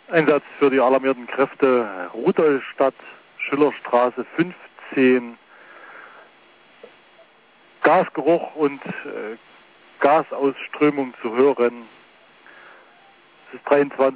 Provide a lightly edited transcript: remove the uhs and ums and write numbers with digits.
Einsatz für die alarmierten Kräfte Rudolstadt, Schillerstraße 15. Gasgeruch und Gasausströmung zu hören. Es ist 23